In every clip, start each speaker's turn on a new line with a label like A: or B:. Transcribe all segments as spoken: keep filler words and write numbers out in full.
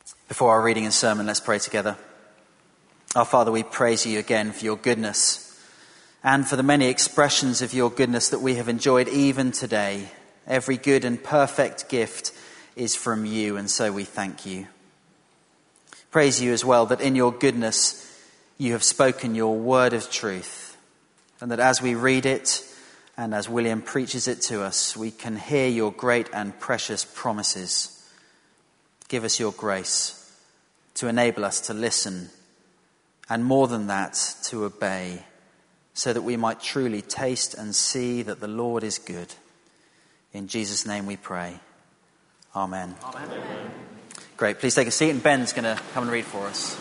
A: Before our reading and sermon, let's pray together. Our Father, we praise you again for your goodness and for the many expressions of your goodness that we have enjoyed even today. Every good and perfect gift is from you, and so we thank you. Praise you as well that in your goodness you have spoken your word of truth, and that as we read it and as William preaches it to us, we can hear your great and precious promises. Give us your grace to enable us to listen, and more than that, to obey, so that we might truly taste and see that the Lord is good. In Jesus' name we pray. Amen. Amen. Amen. Great. Please take a seat, and Ben's going to come and read for us.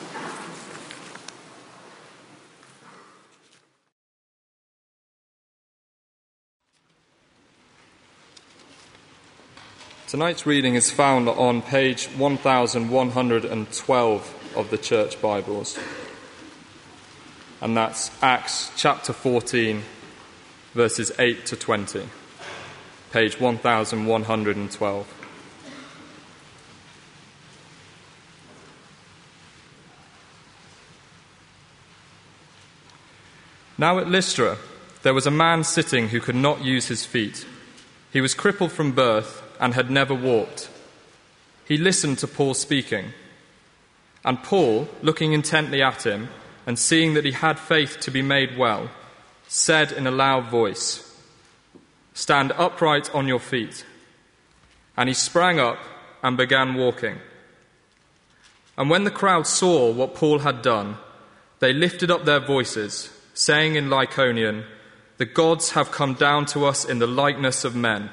B: Tonight's reading is found on page one thousand one hundred twelve of the Church Bibles. And that's Acts chapter fourteen, verses eight to twenty. Page one thousand one hundred twelve. Now at Lystra, there was a man sitting who could not use his feet. He was crippled from birth and had never walked. He listened to Paul speaking. And Paul, looking intently at him and seeing that he had faith to be made well, said in a loud voice, "Stand upright on your feet." And he sprang up and began walking. And when the crowd saw what Paul had done, they lifted up their voices, saying in Lycaonian, "The gods have come down to us in the likeness of men."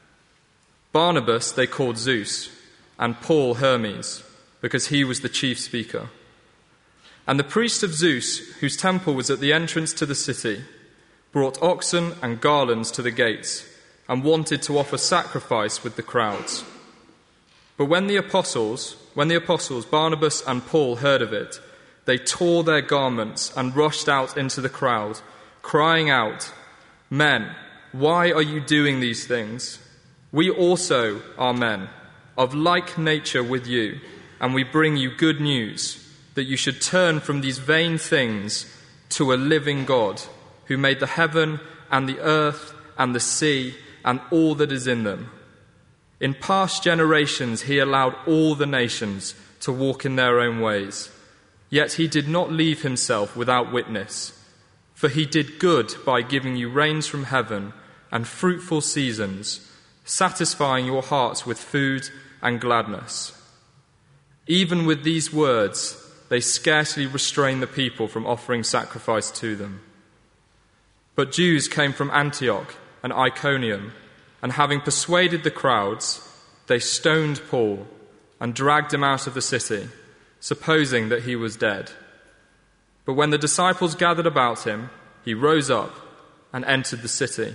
B: Barnabas they called Zeus, and Paul Hermes, because he was the chief speaker. And the priest of Zeus, whose temple was at the entrance to the city, brought oxen and garlands to the gates, and wanted to offer sacrifice with the crowds. But when the apostles, when the apostles Barnabas and Paul heard of it, they tore their garments and rushed out into the crowd, crying out, "Men, why are you doing these things? We also are men, of like nature with you, and we bring you good news, that you should turn from these vain things to a living God, who made the heaven and the earth and the sea and all that is in them. In past generations he allowed all the nations to walk in their own ways, yet he did not leave himself without witness, for he did good by giving you rains from heaven and fruitful seasons, satisfying your hearts with food and gladness." Even with these words, they scarcely restrained the people from offering sacrifice to them. But Jews came from Antioch and Iconium, and having persuaded the crowds, they stoned Paul and dragged him out of the city, supposing that he was dead. But when the disciples gathered about him, he rose up and entered the city.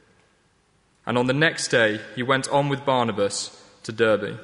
B: And on the next day he went on with Barnabas to Derbe.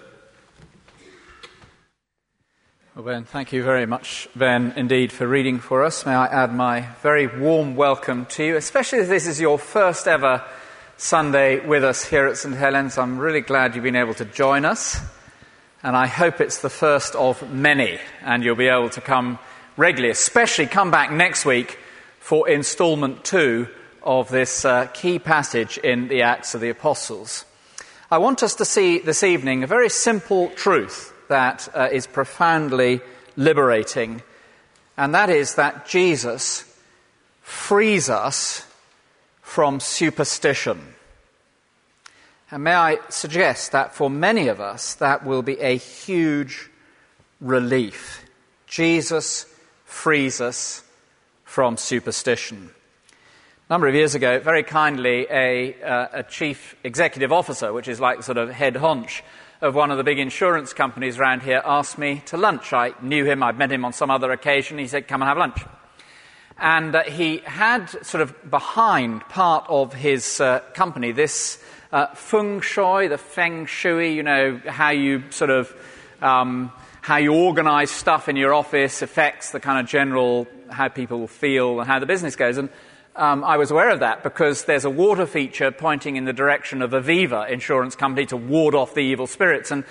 C: Well, Ben, thank you very much, Ben, indeed, for reading for us. May I add my very warm welcome to you, especially if this is your first ever Sunday with us here at St Helens. I'm really glad you've been able to join us, and I hope it's the first of many, and you'll be able to come regularly, especially come back next week for instalment two of this uh, key passage in the Acts of the Apostles. I want us to see this evening a very simple truth that uh, is profoundly liberating, and that is that Jesus frees us from superstition. And may I suggest that for many of us that will be a huge relief. Jesus frees us from superstition. A number of years ago, very kindly, a, uh, a chief executive officer, which is like the sort of head honch of one of the big insurance companies around here, asked me to lunch. I knew him, I'd met him on some other occasion. He said, "Come and have lunch." And uh, he had sort of behind part of his uh, company this uh, feng shui, the feng shui, you know, how you sort of, um, how you organize stuff in your office affects the kind of general, how people feel and how the business goes. And Um, I was aware of that because there's a water feature pointing in the direction of Aviva insurance company to ward off the evil spirits. And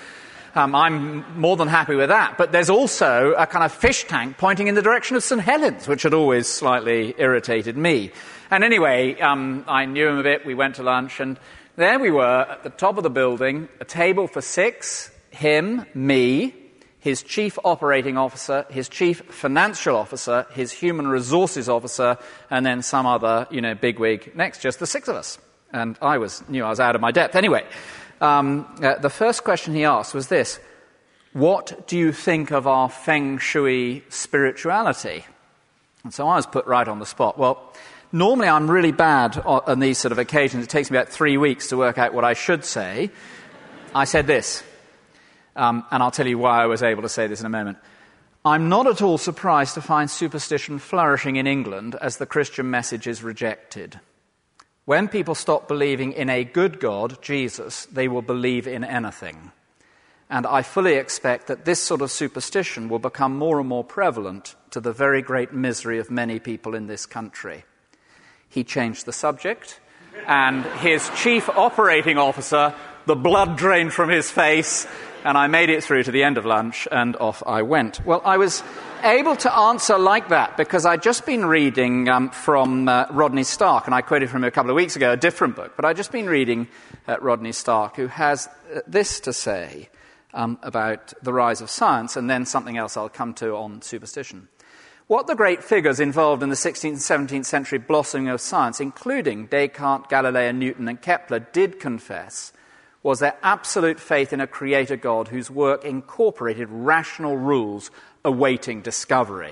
C: Um, I'm more than happy with that. But there's also a kind of fish tank pointing in the direction of St Helens, which had always slightly irritated me. And anyway, um, I knew him a bit. We went to lunch, and there we were at the top of the building, a table for six, him, me, his chief operating officer, his chief financial officer, his human resources officer, and then some other, you know, bigwig next, just the six of us. And I was knew I was out of my depth. Anyway, um, uh, the first question he asked was this: what do you think of our feng shui spirituality? And so I was put right on the spot. Well, normally I'm really bad on these sort of occasions. It takes me about three weeks to work out what I should say. I said this, um, and I'll tell you why I was able to say this in a moment. I'm not at all surprised to find superstition flourishing in England as the Christian message is rejected. When people stop believing in a good God, Jesus, they will believe in anything. And I fully expect that this sort of superstition will become more and more prevalent to the very great misery of many people in this country. He changed the subject, and his chief operating officer, the blood drained from his face, and I made it through to the end of lunch, and off I went. Well, I was able to answer like that because I'd just been reading um, from uh, Rodney Stark, and I quoted from him a couple of weeks ago, a different book, but I'd just been reading uh, Rodney Stark, who has uh, this to say um, about the rise of science, and then something else I'll come to on superstition. What the great figures involved in the sixteenth and seventeenth century blossoming of science, including Descartes, Galileo, Newton, and Kepler, did confess was their absolute faith in a creator God whose work incorporated rational rules awaiting discovery.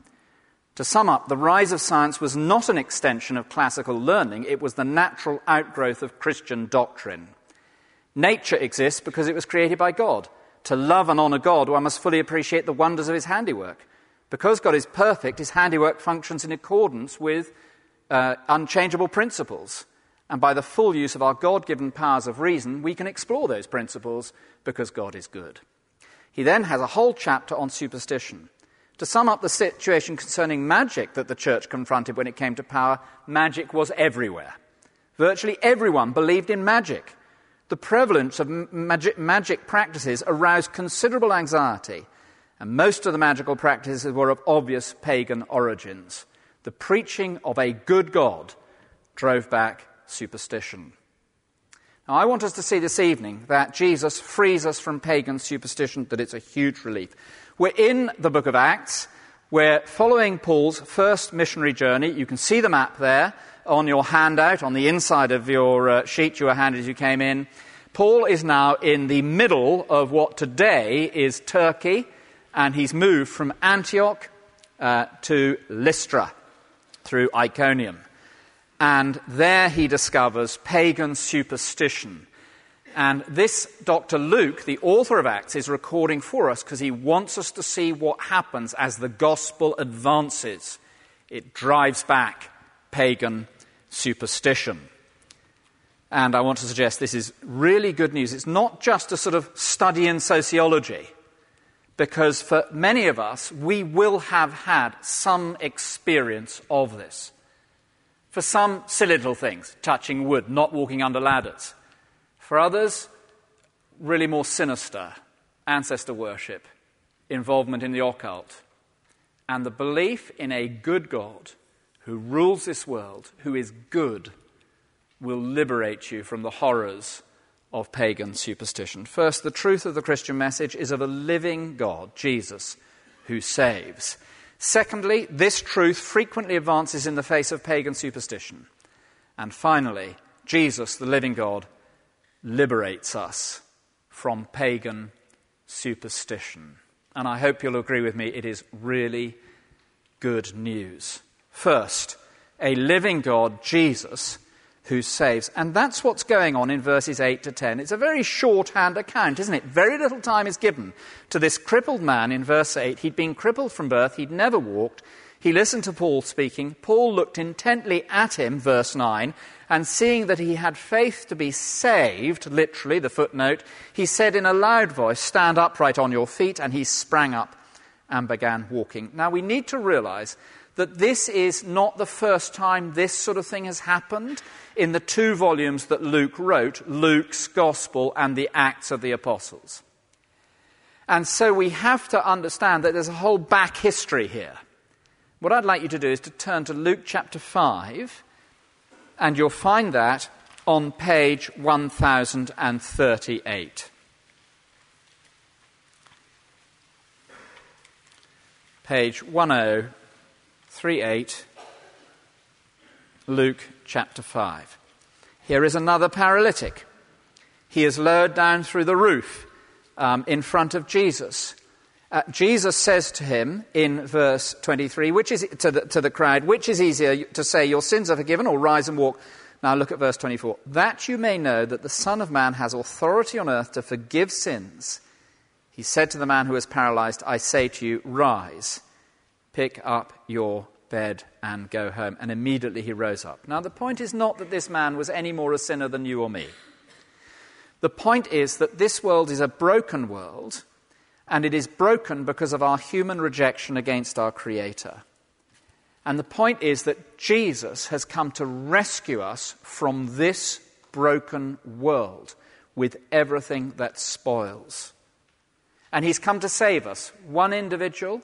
C: To sum up, the rise of science was not an extension of classical learning, it was the natural outgrowth of Christian doctrine. Nature exists because it was created by God. To love and honour God, one must fully appreciate the wonders of his handiwork. Because God is perfect, his handiwork functions in accordance with uh, unchangeable principles. And by the full use of our God-given powers of reason, we can explore those principles because God is good. He then has a whole chapter on superstition. To sum up the situation concerning magic that the church confronted when it came to power, magic was everywhere. Virtually everyone believed in magic. The prevalence of magic, magic practices aroused considerable anxiety, and most of the magical practices were of obvious pagan origins. The preaching of a good God drove back superstition. Now, I want us to see this evening that Jesus frees us from pagan superstition, that it's a huge relief. We're in the book of Acts. We're following Paul's first missionary journey. You can see the map there on your handout, on the inside of your uh, sheet you were handed as you came in. Paul is now in the middle of what today is Turkey, and he's moved from Antioch uh, to Lystra through Iconium. And there he discovers pagan superstition. And this Doctor Luke, the author of Acts, is recording for us because he wants us to see what happens as the gospel advances. It drives back pagan superstition. And I want to suggest this is really good news. It's not just a sort of study in sociology, because for many of us, we will have had some experience of this. For some, silly little things, touching wood, not walking under ladders. For others, really more sinister, ancestor worship, involvement in the occult, and the belief in a good God who rules this world, who is good, will liberate you from the horrors of pagan superstition. First, the truth of the Christian message is of a living God, Jesus, who saves. Secondly, this truth frequently advances in the face of pagan superstition. And finally, Jesus, the living God, liberates us from pagan superstition. And I hope you'll agree with me, it is really good news. First, a living God, Jesus, who saves. And that's what's going on in verses eight to ten. It's a very shorthand account, isn't it? Very little time is given to this crippled man in verse eight. He'd been crippled from birth. He'd never walked. He listened to Paul speaking. Paul looked intently at him, verse nine, and seeing that he had faith to be saved, literally, the footnote, he said in a loud voice, "Stand upright on your feet," and he sprang up and began walking. Now, we need to realize that this is not the first time this sort of thing has happened in the two volumes that Luke wrote, Luke's Gospel and the Acts of the Apostles. And so we have to understand that there's a whole back history here. What I'd like you to do is to turn to Luke chapter five, and you'll find that on page one thousand thirty-eight. Page one thousand thirty-eight, Luke chapter five. Here is another paralytic. He is lowered down through the roof um, in front of Jesus. Uh, Jesus says to him in verse twenty-three, which is to the, to the crowd, which is easier to say, your sins are forgiven, or rise and walk? Now look at verse twenty-four. That you may know that the Son of Man has authority on earth to forgive sins. He said to the man who was paralyzed, I say to you, rise, pick up your bed and go home. And immediately he rose up. Now the point is not that this man was any more a sinner than you or me. The point is that this world is a broken world, and it is broken because of our human rejection against our Creator. And the point is that Jesus has come to rescue us from this broken world with everything that spoils. And he's come to save us, one individual,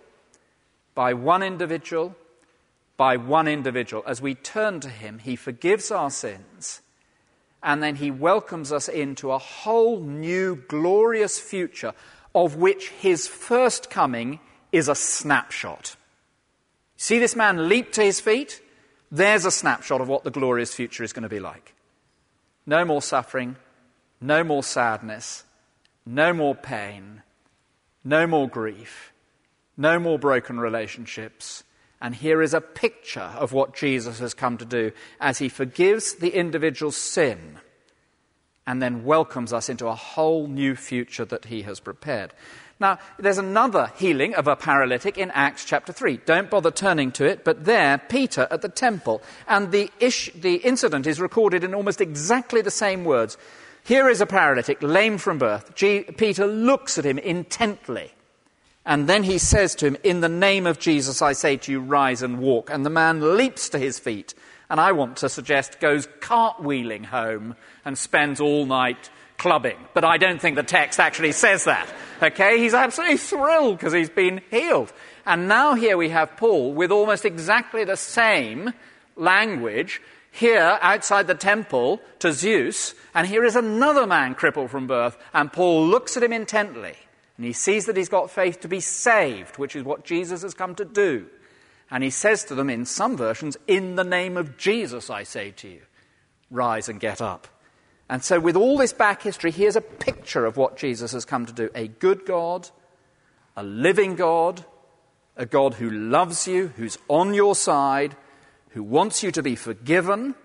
C: by one individual, by one individual. As we turn to him, he forgives our sins, and then he welcomes us into a whole new glorious future of which his first coming is a snapshot. See this man leap to his feet? There's a snapshot of what the glorious future is going to be like. No more suffering, no more sadness, no more pain, no more grief, no more broken relationships. And here is a picture of what Jesus has come to do as he forgives the individual's sin and then welcomes us into a whole new future that he has prepared. Now, there's another healing of a paralytic in Acts chapter three. Don't bother turning to it, but there, Peter at the temple. And the, ish, the incident is recorded in almost exactly the same words. Here is a paralytic, lame from birth. G- Peter looks at him intently. And then he says to him, in the name of Jesus, I say to you, rise and walk. And the man leaps to his feet. And I want to suggest goes cartwheeling home and spends all night clubbing. But I don't think the text actually says that. Okay, he's absolutely thrilled because he's been healed. And now here we have Paul with almost exactly the same language here outside the temple to Zeus. And here is another man crippled from birth. And Paul looks at him intently. And he sees that he's got faith to be saved, which is what Jesus has come to do. And he says to them in some versions, in the name of Jesus, I say to you, rise and get up. And so with all this back history, here's a picture of what Jesus has come to do. A good God, a living God, a God who loves you, who's on your side, who wants you to be forgiven,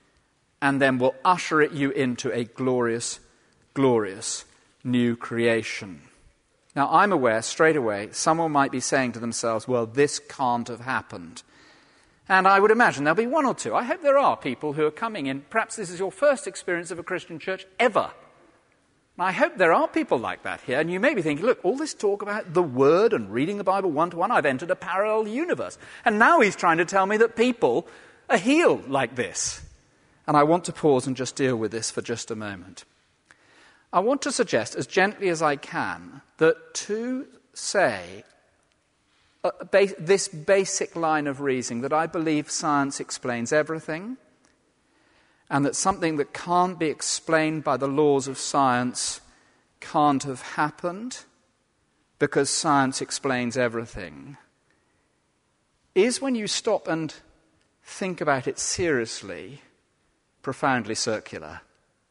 C: and then will usher you into a glorious, glorious new creation. Now, I'm aware straight away someone might be saying to themselves, well, this can't have happened. And I would imagine there'll be one or two. I hope there are people who are coming in. Perhaps this is your first experience of a Christian church ever. And I hope there are people like that here. And you may be thinking, look, all this talk about the Word and reading the Bible one-to-one, I've entered a parallel universe. And now he's trying to tell me that people are healed like this. And I want to pause and just deal with this for just a moment. I want to suggest, as gently as I can, that to say uh, ba- this basic line of reasoning, that I believe science explains everything, and that something that can't be explained by the laws of science can't have happened because science explains everything, is, when you stop and think about it seriously, profoundly circular.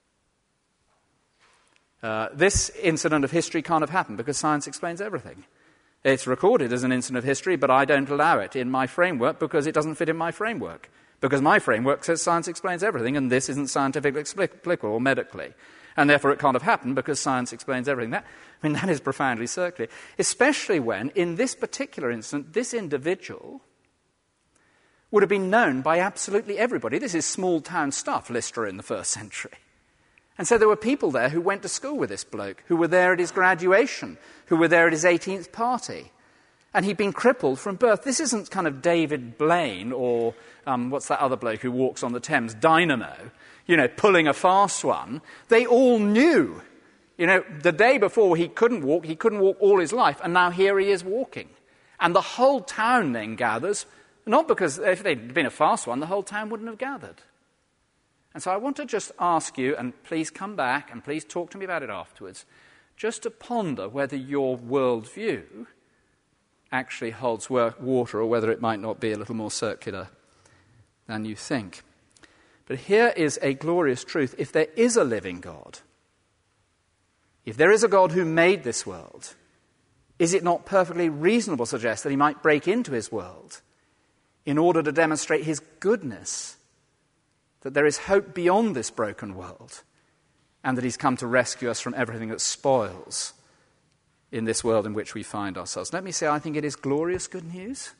C: Uh, this incident of history can't have happened because science explains everything. It's recorded as an incident of history, but I don't allow it in my framework because it doesn't fit in my framework. Because my framework says science explains everything, and this isn't scientifically applicable or medically. And therefore it can't have happened because science explains everything. That, I mean, that is profoundly circular. Especially when, in this particular instance, this individual would have been known by absolutely everybody. This is small-town stuff, Lystra in the first century. And so there were people there who went to school with this bloke, who were there at his graduation, who were there at his eighteenth party. And he'd been crippled from birth. This isn't kind of David Blaine or, um, what's that other bloke who walks on the Thames, Dynamo, you know, pulling a fast one. They all knew You know, the day before he couldn't walk, he couldn't walk all his life, and now here he is walking. And the whole town then gathers, not because if they'd been a fast one, the whole town wouldn't have gathered. And so I want to just ask you, and please come back and please talk to me about it afterwards, just to ponder whether your worldview actually holds water or whether it might not be a little more circular than you think. But here is a glorious truth. If there is a living God, if there is a God who made this world, is it not perfectly reasonable to suggest that he might break into his world in order to demonstrate his goodness, that there is hope beyond this broken world, and that he's come to rescue us from everything that spoils in this world in which we find ourselves? Let me say, I think it is glorious good news.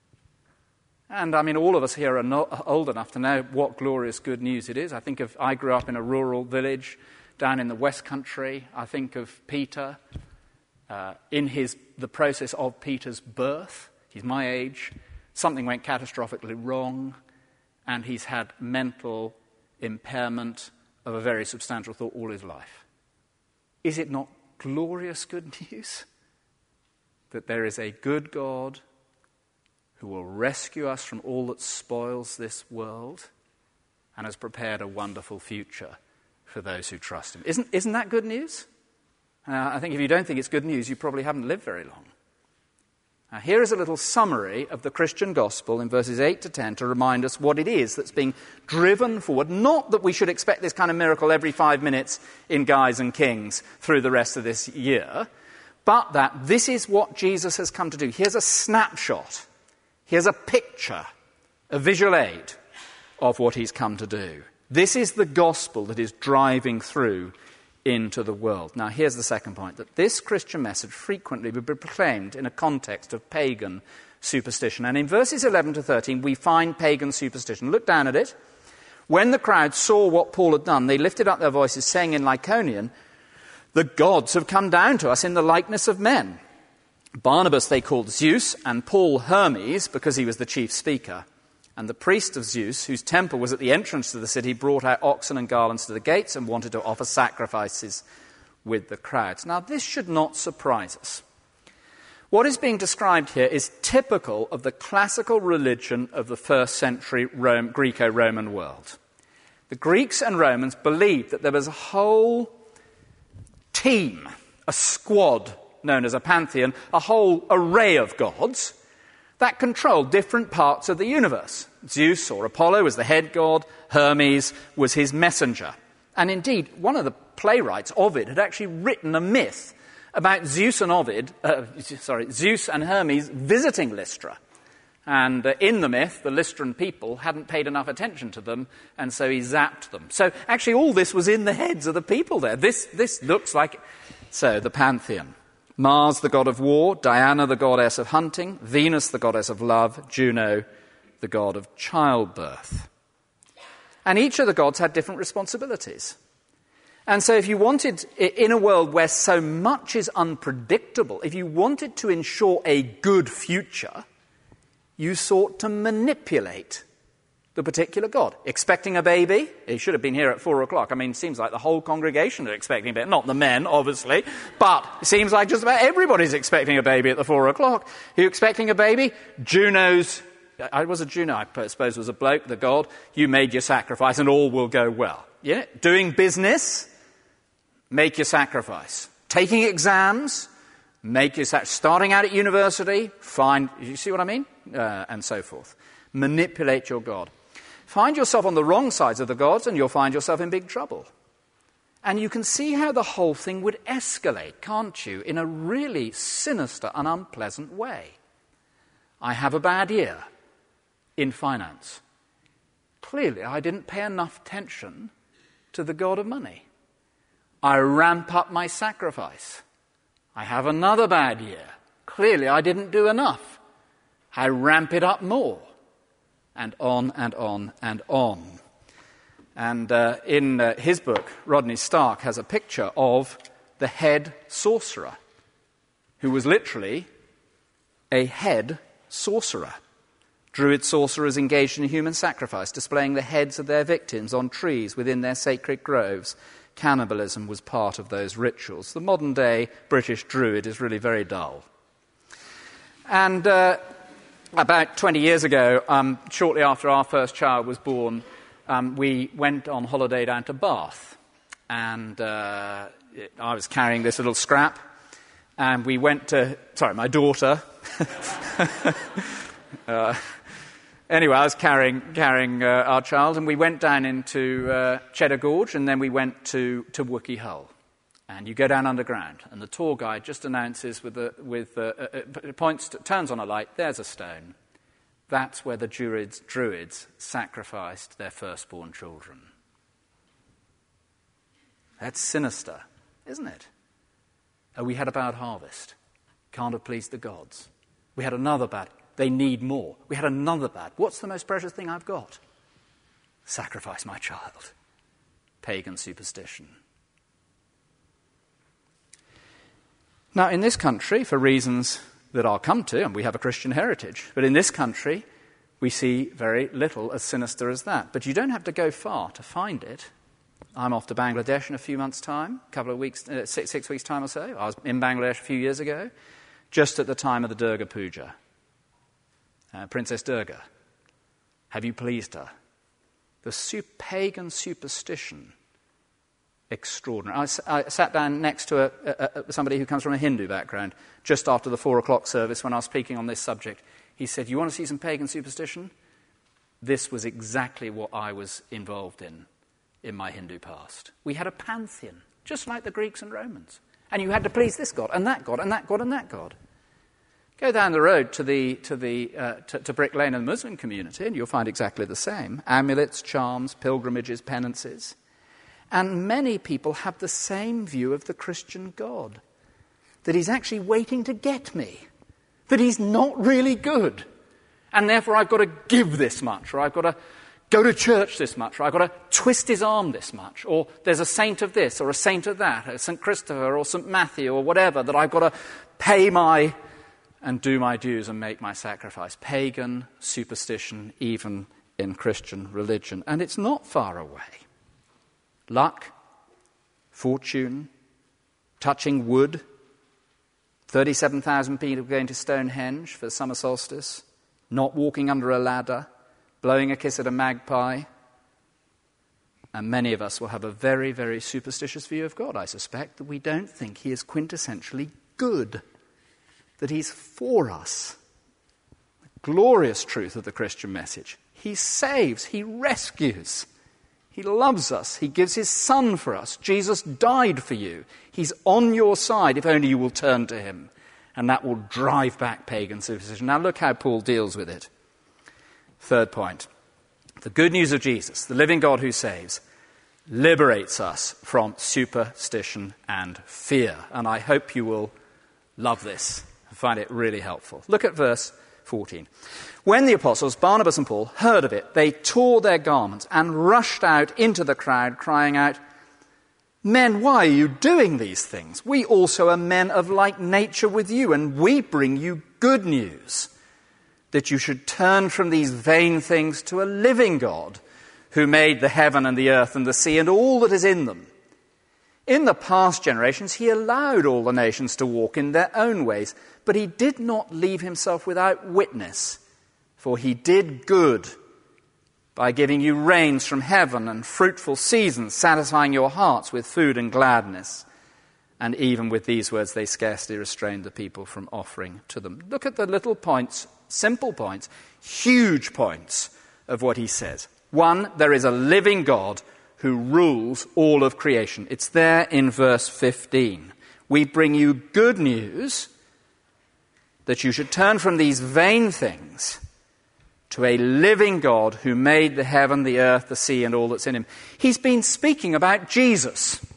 C: And I mean, all of us here are not old enough to know what glorious good news it is. I think of, I grew up in a rural village down in the West Country. I think of Peter uh, in his the process of Peter's birth. He's my age. Something went catastrophically wrong, and he's had mental impairment of a very substantial thought all his life. Is it not glorious good news that there is a good God who will rescue us from all that spoils this world and has prepared a wonderful future for those who trust him? Isn't, isn't that good news? Uh, I think if you don't think it's good news, you probably haven't lived very long. Now, here is a little summary of the Christian gospel in verses eight to ten to remind us what it is that's being driven forward. Not that we should expect this kind of miracle every five minutes in Guys and Kings through the rest of this year, but that this is what Jesus has come to do. Here's a snapshot. Here's a picture, a visual aid of what he's come to do. This is the gospel that is driving through into the world. Now, here's the second point, that this Christian message frequently will be proclaimed in a context of pagan superstition. And in verses eleven to thirteen, we find pagan superstition. Look down at it. When the crowd saw what Paul had done, they lifted up their voices, saying in Lycaonian, "The gods have come down to us in the likeness of men." Barnabas they called Zeus, and Paul Hermes, because he was the chief speaker. And the priest of Zeus, whose temple was at the entrance to the city, brought out oxen and garlands to the gates and wanted to offer sacrifices with the crowds. Now, this should not surprise us. What is being described here is typical of the classical religion of the first century Rome, Greco-Roman world. The Greeks and Romans believed that there was a whole team, a squad known as a pantheon, a whole array of gods that controlled different parts of the universe. Zeus or Apollo was the head god, Hermes was his messenger. And indeed, one of the playwrights, Ovid, had actually written a myth about Zeus and Ovid, uh, sorry, Zeus and Hermes visiting Lystra. And uh, in the myth, the Lystran people hadn't paid enough attention to them, and so he zapped them. So actually all this was in the heads of the people there. This, this looks like, so, the pantheon. Mars, the god of war, Diana, the goddess of hunting, Venus, the goddess of love, Juno, the god of childbirth. And each of the gods had different responsibilities. And so if you wanted, in a world where so much is unpredictable, if you wanted to ensure a good future, you sought to manipulate the particular god. Expecting a baby, he should have been here at four o'clock. I mean, it seems like the whole congregation are expecting a baby. Not the men, obviously, but it seems like just about everybody's expecting a baby at the four o'clock. Are you expecting a baby? Juno's, I was a Juno, I suppose was a bloke, the god. You made your sacrifice and all will go well. Yeah? Doing business, make your sacrifice. Taking exams, make your sacrifice. Starting out at university, fine. You see what I mean? Uh, and so forth. Manipulate your god. Find yourself on the wrong sides of the gods and you'll find yourself in big trouble. And you can see how the whole thing would escalate, can't you, in a really sinister and unpleasant way. I have a bad year in finance. Clearly, I didn't pay enough attention to the god of money. I ramp up my sacrifice. I have another bad year. Clearly, I didn't do enough. I ramp it up more. And on and on and on. And uh, in uh, his book, Rodney Stark has a picture of the head sorcerer, who was literally a head sorcerer. Druid sorcerers engaged in human sacrifice, displaying the heads of their victims on trees within their sacred groves, cannibalism was part of those rituals. The modern-day British Druid is really very dull. And uh, about twenty years ago, um, shortly after our first child was born, um, we went on holiday down to Bath. And uh, it, I was carrying this little scrap, and we went to... Sorry, my daughter... uh, Anyway, I was carrying carrying uh, our child, and we went down into uh, Cheddar Gorge, and then we went to, to Wookey Hull. And you go down underground, and the tour guide just announces with the with uh, uh, points to, turns on a light. There's a stone. That's where the Druids, Druids sacrificed their firstborn children. That's sinister, isn't it? Oh, we had a bad harvest. Can't have pleased the gods. We had another bad. They need more. We had another bad. What's the most precious thing I've got? Sacrifice my child. Pagan superstition. Now, in this country, for reasons that I'll come to, and we have a Christian heritage, but in this country, we see very little as sinister as that. But you don't have to go far to find it. I'm off to Bangladesh in a few months' time, a couple of weeks, uh, six, six weeks' time or so. I was in Bangladesh a few years ago, just at the time of the Durga Puja. Uh, Princess Durga, have you pleased her? The su- pagan superstition, extraordinary. I, I sat down next to a, a, a, somebody who comes from a Hindu background just after the four o'clock service when I was speaking on this subject. He said, you want to see some pagan superstition? This was exactly what I was involved in in my Hindu past. We had a pantheon, just like the Greeks and Romans. And you had to please this god, and that god, and that god, and that god. Go down the road to the to the uh, to, to Brick Lane and the Muslim community, and you'll find exactly the same. Amulets, charms, pilgrimages, penances. And many people have the same view of the Christian God, that he's actually waiting to get me, that he's not really good, and therefore I've got to give this much, or I've got to go to church this much, or I've got to twist his arm this much, or there's a saint of this, or a saint of that, or Saint Christopher, or Saint Matthew, or whatever, that I've got to pay my... and do my dues and make my sacrifice. Pagan superstition, even in Christian religion. And it's not far away. Luck, fortune, touching wood, thirty-seven thousand people going to Stonehenge for the summer solstice, not walking under a ladder, blowing a kiss at a magpie. And many of us will have a very, very superstitious view of God, I suspect, that we don't think he is quintessentially good, that he's for us. The glorious truth of the Christian message. He saves, he rescues, he loves us, he gives his son for us. Jesus died for you. He's on your side if only you will turn to him. And that will drive back pagan superstition. Now look how Paul deals with it. Third point. The good news of Jesus, the living God who saves, liberates us from superstition and fear. And I hope you will love this. I find it really helpful. Look at verse fourteen. When the apostles, Barnabas and Paul, heard of it, they tore their garments and rushed out into the crowd, crying out, "Men, why are you doing these things? We also are men of like nature with you, and we bring you good news, that you should turn from these vain things to a living God, who made the heaven and the earth and the sea and all that is in them. In the past generations, he allowed all the nations to walk in their own ways, but he did not leave himself without witness, for he did good by giving you rains from heaven and fruitful seasons, satisfying your hearts with food and gladness." And even with these words, they scarcely restrained the people from offering to them. Look at the little points, simple points, huge points of what he says. One, there is a living God who rules all of creation. It's there in verse fifteen. We bring you good news that you should turn from these vain things to a living God who made the heaven, the earth, the sea, and all that's in him. He's been speaking about Jesus.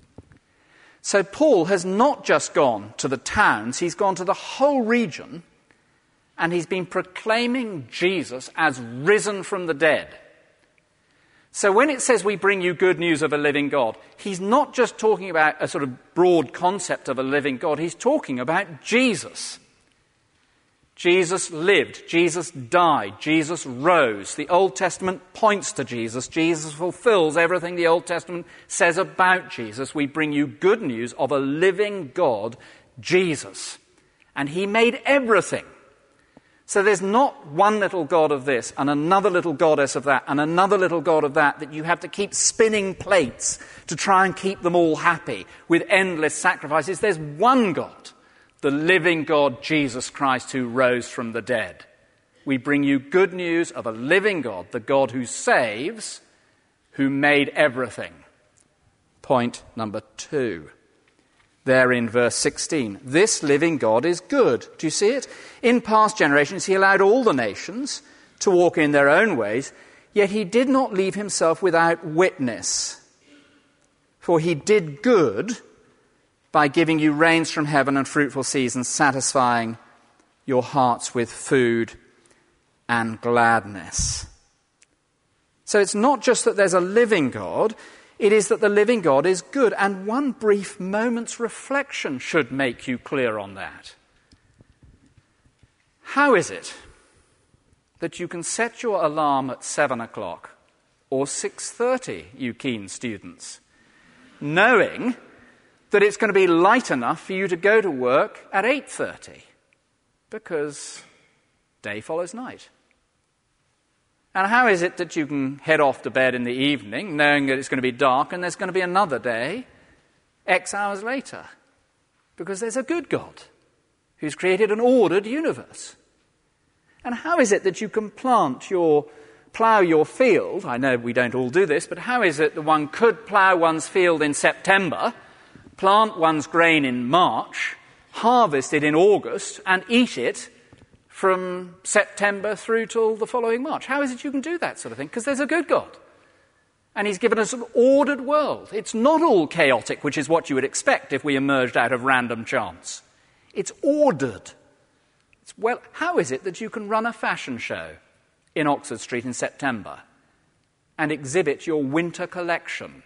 C: So Paul has not just gone to the towns, he's gone to the whole region, and he's been proclaiming Jesus as risen from the dead. So when it says we bring you good news of a living God, he's not just talking about a sort of broad concept of a living God, he's talking about Jesus. Jesus lived, Jesus died, Jesus rose. The Old Testament points to Jesus. Jesus fulfills everything the Old Testament says about Jesus. We bring you good news of a living God, Jesus. And he made everything. So there's not one little god of this and another little goddess of that and another little god of that that you have to keep spinning plates to try and keep them all happy with endless sacrifices. There's one God, the living God, Jesus Christ, who rose from the dead. We bring you good news of a living God, the God who saves, who made everything. Point number two. There in verse sixteen, this living God is good. Do you see it? In past generations, he allowed all the nations to walk in their own ways, yet he did not leave himself without witness. For he did good by giving you rains from heaven and fruitful seasons, satisfying your hearts with food and gladness. So it's not just that there's a living God, it is that the living God is good. And one brief moment's reflection should make you clear on that. How is it that you can set your alarm at seven o'clock or six thirty, you keen students, knowing that it's going to be light enough for you to go to work at eight thirty? Because day follows night. And how is it that you can head off to bed in the evening knowing that it's going to be dark and there's going to be another day X hours later? Because there's a good God who's created an ordered universe. And how is it that you can plant your, plough your field? I know we don't all do this, but how is it that one could plough one's field in September, plant one's grain in March, harvest it in August, and eat it from September through till the following March? How is it you can do that sort of thing? Because there's a good God. And he's given us an ordered world. It's not all chaotic, which is what you would expect if we emerged out of random chance. It's ordered. It's, well, how is it that you can run a fashion show in Oxford Street in September and exhibit your winter collection?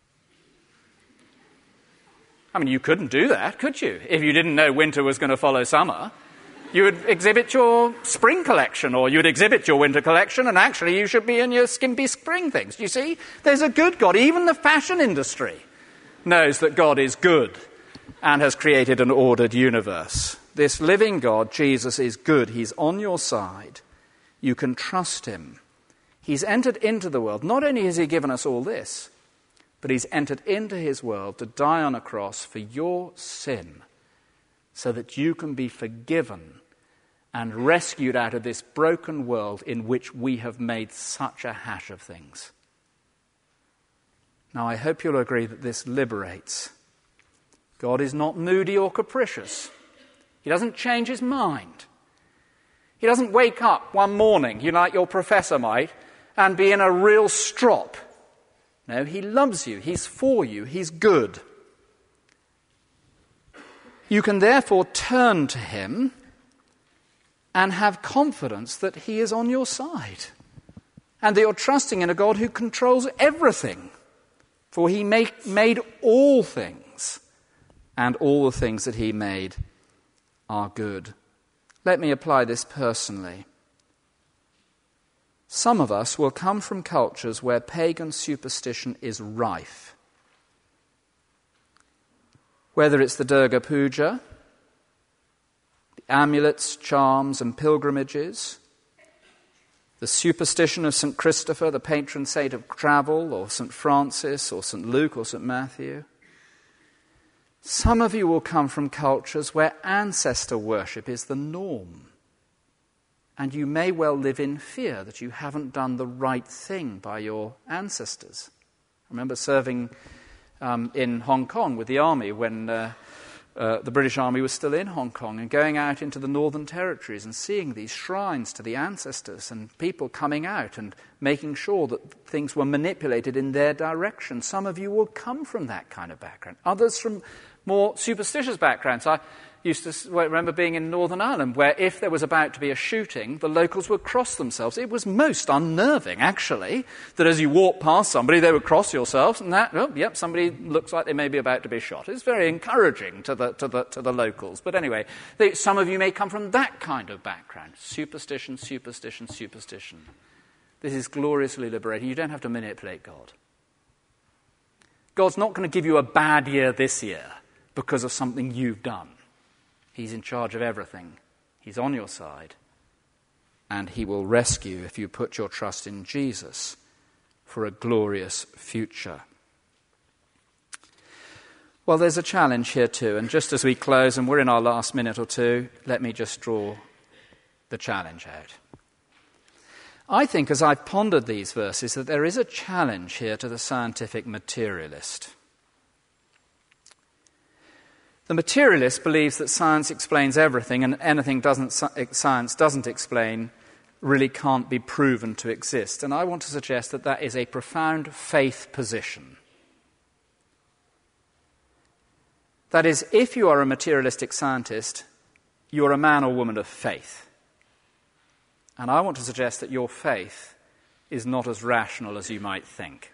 C: I mean, you couldn't do that, could you, if you didn't know winter was going to follow summer? You would exhibit your spring collection, or you'd exhibit your winter collection, and actually you should be in your skimpy spring things. You see, there's a good God. Even the fashion industry knows that God is good and has created an ordered universe. This living God, Jesus, is good. He's on your side. You can trust him. He's entered into the world. Not only has he given us all this, but he's entered into his world to die on a cross for your sin, so that you can be forgiven and rescued out of this broken world in which we have made such a hash of things. Now, I hope you'll agree that this liberates. God is not moody or capricious. He doesn't change his mind. He doesn't wake up one morning, you know, like your professor might, and be in a real strop. No, he loves you. He's for you. He's good. You can therefore turn to him and have confidence that he is on your side and that you're trusting in a God who controls everything. For he make, made all things, and all the things that he made are good. Let me apply this personally. Some of us will come from cultures where pagan superstition is rife. Whether it's the Durga Puja, the amulets, charms, and pilgrimages, the superstition of Saint Christopher, the patron saint of travel, or Saint Francis, or Saint Luke, or Saint Matthew. Some of you will come from cultures where ancestor worship is the norm. And you may well live in fear that you haven't done the right thing by your ancestors. I remember serving um, in Hong Kong with the army when uh, uh, the British Army was still in Hong Kong, and going out into the Northern Territories and seeing these shrines to the ancestors and people coming out and making sure that things were manipulated in their direction. Some of you will come from that kind of background. Others from more superstitious backgrounds. I used to well, remember being in Northern Ireland, where if there was about to be a shooting, the locals would cross themselves. It was most unnerving, actually, that as you walk past somebody, they would cross yourselves, and that, oh, yep, somebody looks like they may be about to be shot. It's very encouraging to the to the to the locals. But anyway, they, some of you may come from that kind of background: superstition, superstition, superstition. This is gloriously liberating. You don't have to manipulate God. God's not going to give you a bad year this year because of something you've done. He's in charge of everything. He's on your side. And he will rescue if you put your trust in Jesus for a glorious future. Well, there's a challenge here too. And just as we close, and we're in our last minute or two, let me just draw the challenge out. I think, as I've pondered these verses, that there is a challenge here to the scientific materialist. The materialist believes that science explains everything, and anything doesn't, science doesn't explain really can't be proven to exist. And I want to suggest that that is a profound faith position. That is, if you are a materialistic scientist, you're a man or woman of faith. And I want to suggest that your faith is not as rational as you might think.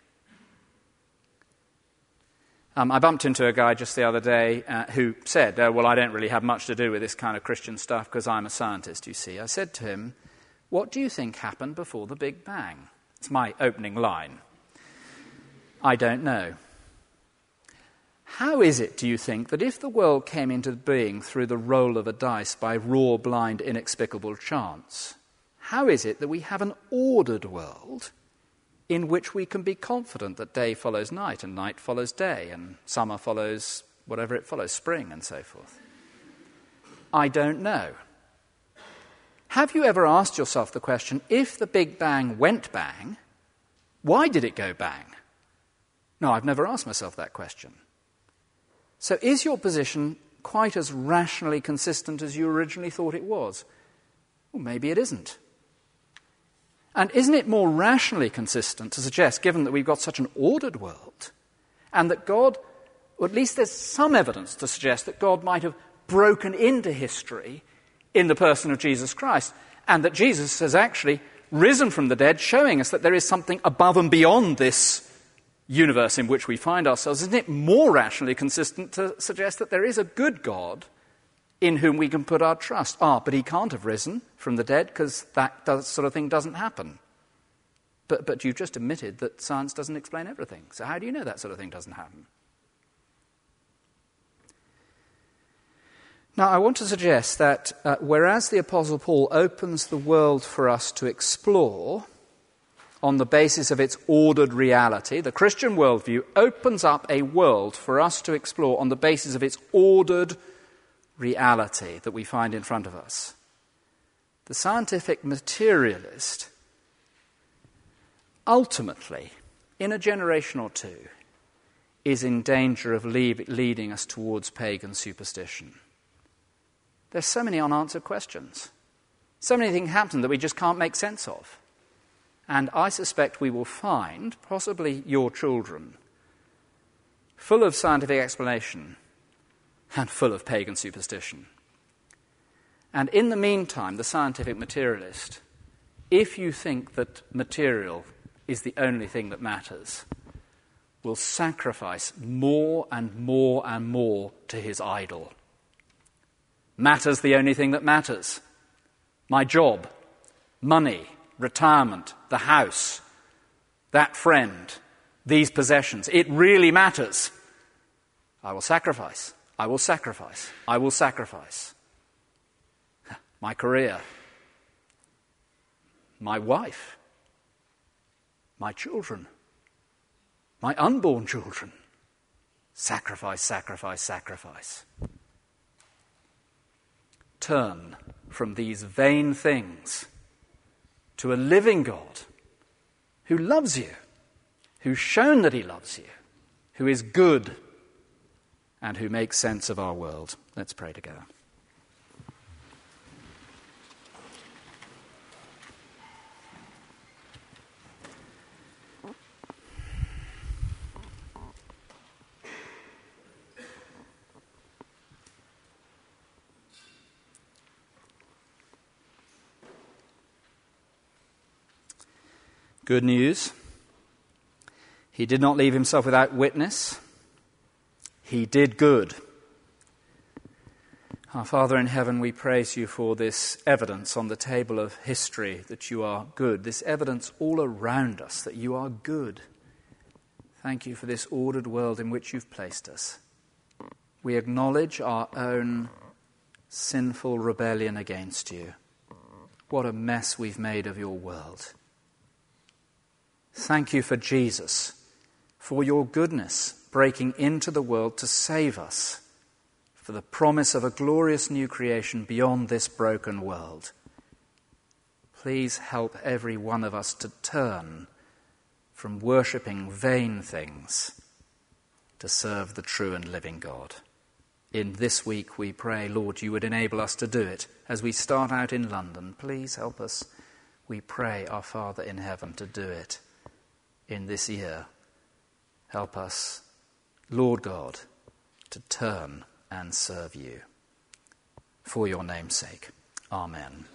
C: Um, I bumped into a guy just the other day uh, who said, oh, well, I don't really have much to do with this kind of Christian stuff because I'm a scientist, you see. I said to him, what do you think happened before the Big Bang? It's my opening line. I don't know. How is it, do you think, that if the world came into being through the roll of a dice by raw, blind, inexplicable chance, how is it that we have an ordered world in which we can be confident that day follows night and night follows day and summer follows whatever it follows, spring and so forth? I don't know. Have you ever asked yourself the question, if the Big Bang went bang, why did it go bang? No, I've never asked myself that question. So is your position quite as rationally consistent as you originally thought it was? Well, maybe it isn't. And isn't it more rationally consistent to suggest, given that we've got such an ordered world, and that God, or at least there's some evidence to suggest that God might have broken into history in the person of Jesus Christ, and that Jesus has actually risen from the dead, showing us that there is something above and beyond this universe in which we find ourselves? Isn't it more rationally consistent to suggest that there is a good God in whom we can put our trust? Ah, but he can't have risen from the dead because that does, sort of thing doesn't happen. But, but you've just admitted that science doesn't explain everything. So how do you know that sort of thing doesn't happen? Now, I want to suggest that uh, whereas the Apostle Paul opens the world for us to explore on the basis of its ordered reality, the Christian worldview opens up a world for us to explore on the basis of its ordered reality that we find in front of us. The scientific materialist ultimately, in a generation or two, is in danger of lead, leading us towards pagan superstition. There's so many unanswered questions. So many things happen that we just can't make sense of. And I suspect we will find, possibly your children, full of scientific explanation and full of pagan superstition. And in the meantime, the scientific materialist, if you think that material is the only thing that matters, will sacrifice more and more and more to his idol. Matter's the only thing that matters. My job, money, retirement, the house, that friend, these possessions. It really matters. I will sacrifice. I will sacrifice. I will sacrifice. My career, my wife, my children, my unborn children. Sacrifice, sacrifice, sacrifice. Turn from these vain things to a living God who loves you, who's shown that he loves you, who is good, and who makes sense of our world. Let's pray together. Good news. He did not leave himself without witness. He did good. Our Father in heaven, we praise you for this evidence on the table of history that you are good, this evidence all around us that you are good. Thank you for this ordered world in which you've placed us. We acknowledge our own sinful rebellion against you. What a mess we've made of your world. Thank you for Jesus, for your goodness breaking into the world to save us, for the promise of a glorious new creation beyond this broken world. Please help every one of us to turn from worshipping vain things to serve the true and living God. In this week we pray, Lord, you would enable us to do it. As we start out in London, please help us, we pray, our Father in heaven, to do it in this year. Help us, Lord God, to turn and serve you. For your name's sake. Amen.